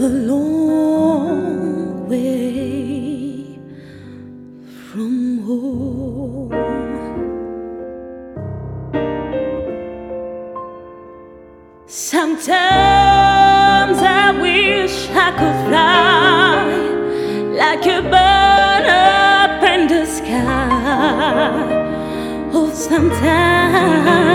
long way from home. Sometimes I wish I could fly like a bird up in the sky. Oh, sometimes